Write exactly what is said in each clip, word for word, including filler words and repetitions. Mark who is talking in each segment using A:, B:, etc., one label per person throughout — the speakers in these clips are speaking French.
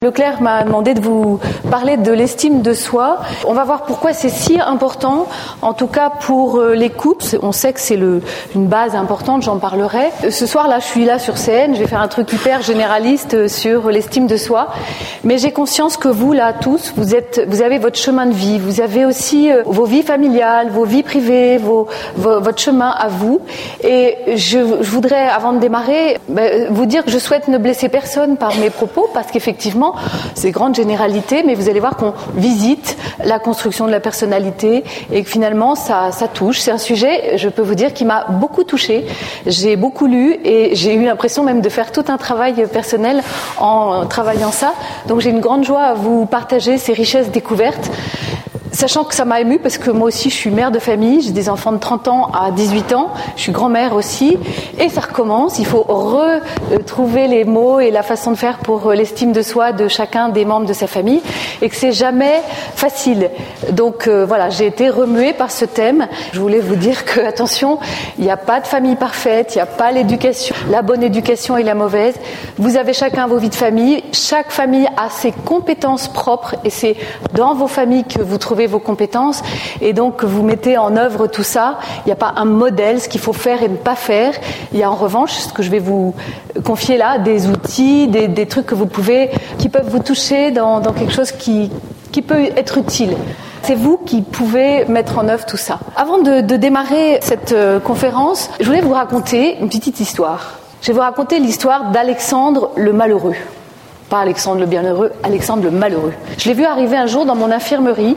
A: Leclerc m'a demandé de vous parler de l'estime de soi. On va voir pourquoi c'est si important, en tout cas pour les couples. On sait que c'est le, une base importante, j'en parlerai. Ce soir-là, je suis là sur scène, je vais faire un truc hyper généraliste sur l'estime de soi. Mais j'ai conscience que vous, là, tous, vous êtes, vous avez votre chemin de vie. Vous avez aussi euh, vos vies familiales, vos vies privées, vos, vos, votre chemin à vous. Et je, je voudrais, avant de démarrer, ben, vous dire que je souhaite ne blesser personne par mes propos, parce qu'effectivement, c'est grande généralité, mais vous allez voir qu'on visite la construction de la personnalité et que finalement ça, ça touche. C'est un sujet, je peux vous dire, qui m'a beaucoup touchée. J'ai beaucoup lu et j'ai eu l'impression même de faire tout un travail personnel en travaillant ça. Donc j'ai une grande joie à vous partager ces richesses découvertes. Sachant que ça m'a émue parce que moi aussi je suis mère de famille, j'ai des enfants de trente ans à dix-huit ans, je suis grand-mère aussi, et ça recommence, il faut retrouver les mots et la façon de faire pour l'estime de soi de chacun des membres de sa famille, et que c'est jamais facile. Donc euh, voilà, j'ai été remuée par ce thème. Je voulais vous dire que, attention, il n'y a pas de famille parfaite, il n'y a pas l'éducation, la bonne éducation et la mauvaise. Vous avez chacun vos vies de famille, chaque famille a ses compétences propres, et c'est dans vos familles que vous trouvez vos compétences, et donc vous mettez en œuvre tout ça. Il n'y a pas un modèle, ce qu'il faut faire et ne pas faire. Il y a en revanche, ce que je vais vous confier là, des outils, des, des trucs que vous pouvez, qui peuvent vous toucher dans, dans quelque chose qui, qui peut être utile. C'est vous qui pouvez mettre en œuvre tout ça. Avant de, de démarrer cette euh, conférence, je voulais vous raconter une petite histoire. Je vais vous raconter l'histoire d'Alexandre le Malheureux. Pas Alexandre le Bienheureux, Alexandre le Malheureux. Je l'ai vu arriver un jour dans mon infirmerie.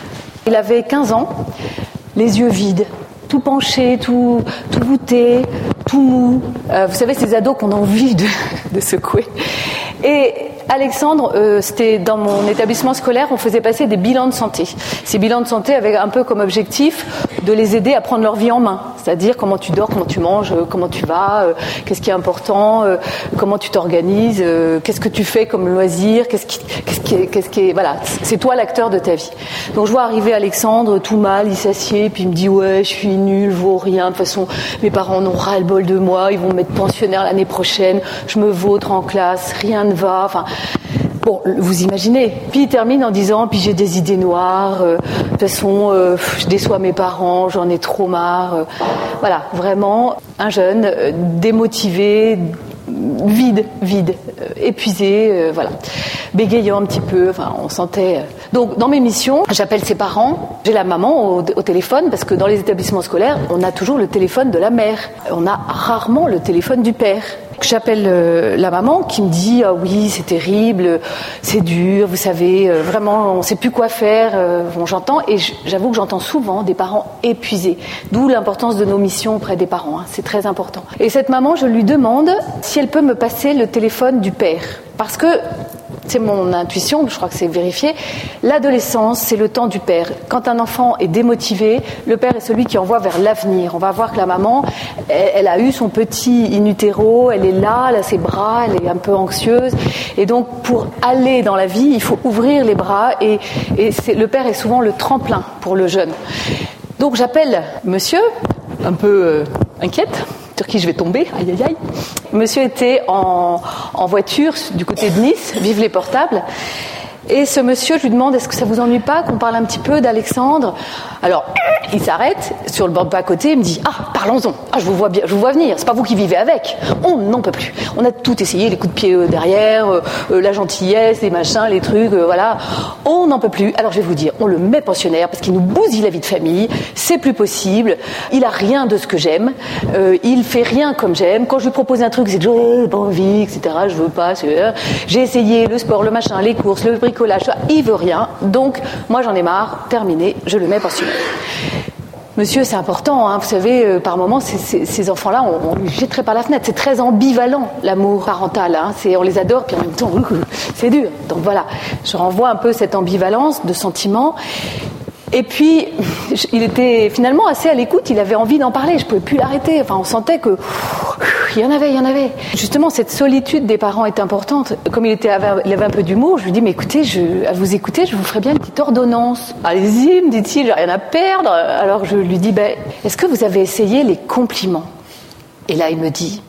A: Il avait quinze ans, les yeux vides, tout penché, tout, tout voûté, tout mou. Euh, vous savez, ces ados qu'on a envie de, de secouer. Et Alexandre, euh, c'était dans mon établissement scolaire, on faisait passer des bilans de santé. Ces bilans de santé avaient un peu comme objectif de les aider à prendre leur vie en main. C'est-à-dire comment tu dors, comment tu manges, euh, comment tu vas, euh, qu'est-ce qui est important, euh, comment tu t'organises, euh, qu'est-ce que tu fais comme loisir, qu'est-ce qui, qu'est-ce qui est, qu'est-ce qui est, voilà, c'est toi l'acteur de ta vie. Donc je vois arriver Alexandre tout mal, il s'assied, puis il me dit ouais, je suis nul, je vaux rien, de toute façon mes parents en ont ras-le-bol de moi, ils vont me mettre pensionnaire l'année prochaine, je me vautre en classe, rien ne va, enfin. Bon, vous imaginez. Puis il termine en disant, puis j'ai des idées noires, euh, de toute façon, euh, je déçois mes parents, j'en ai trop marre. Euh, voilà, vraiment, un jeune euh, démotivé, vide, vide, euh, épuisé, euh, voilà, bégayant un petit peu, enfin, on sentait... Euh... Donc, dans mes missions, j'appelle ses parents, j'ai la maman au, au téléphone, parce que dans les établissements scolaires, on a toujours le téléphone de la mère, on a rarement le téléphone du père. J'appelle euh, la maman qui me dit ah oui c'est terrible, c'est dur, vous savez, euh, vraiment on ne sait plus quoi faire. Euh, bon, j'entends et j'avoue que j'entends souvent des parents épuisés. D'où l'importance de nos missions auprès des parents, hein, c'est très important. Et cette maman, je lui demande si elle peut me passer le téléphone du père, parce que c'est mon intuition, je crois que c'est vérifié. L'adolescence, c'est le temps du père. Quand un enfant est démotivé, le père est celui qui envoie vers l'avenir. On va voir que la maman, elle, elle a eu son petit in utero, elle est là, elle a ses bras, elle est un peu anxieuse. Et donc, pour aller dans la vie, il faut ouvrir les bras. Et, et c'est, le père est souvent le tremplin pour le jeune. Donc, j'appelle monsieur, un peu euh, inquiète. Sur qui je vais tomber, aïe aïe aïe. Monsieur était en, en voiture du côté de Nice, vive les portables. Et ce monsieur, je lui demande, est-ce que ça vous ennuie pas qu'on parle un petit peu d'Alexandre ? Alors, il s'arrête sur le bord de pas à côté, il me dit, ah, parlons-en. Ah, je vous vois bien, je vous vois venir. C'est pas vous qui vivez avec. On n'en peut plus. On a tout essayé, les coups de pied euh, derrière, euh, euh, la gentillesse, les machins, les trucs, euh, voilà. On n'en peut plus. Alors, je vais vous dire, on le met pensionnaire parce qu'il nous bousille la vie de famille. C'est plus possible. Il a rien de ce que j'aime. Euh, il fait rien comme j'aime. Quand je lui propose un truc, c'est que j'ai pas envie, et cetera. Je veux pas. C'est... J'ai essayé le sport, le machin, les courses, le bricolage. Il veut rien, donc moi j'en ai marre, terminé, je le mets pensionnaire. Monsieur, c'est important, hein, vous savez, euh, par moments, ces, ces, ces enfants-là, on, on les jetterait par la fenêtre. C'est très ambivalent, l'amour parental. Hein, c'est, on les adore, puis en même temps, euh, c'est dur. Donc voilà, je renvoie un peu cette ambivalence de sentiments. Et puis, il était finalement assez à l'écoute, il avait envie d'en parler, je ne pouvais plus l'arrêter. Enfin, on sentait que il y en avait, il y en avait. Justement, cette solitude des parents est importante. Comme il, était, il avait un peu d'humour, je lui dis, mais écoutez, je, à vous écouter, je vous ferai bien une petite ordonnance. Allez-y, me dit-il, j'ai rien à perdre. Alors je lui dis, ben, est-ce que vous avez essayé les compliments ? Et là, il me dit,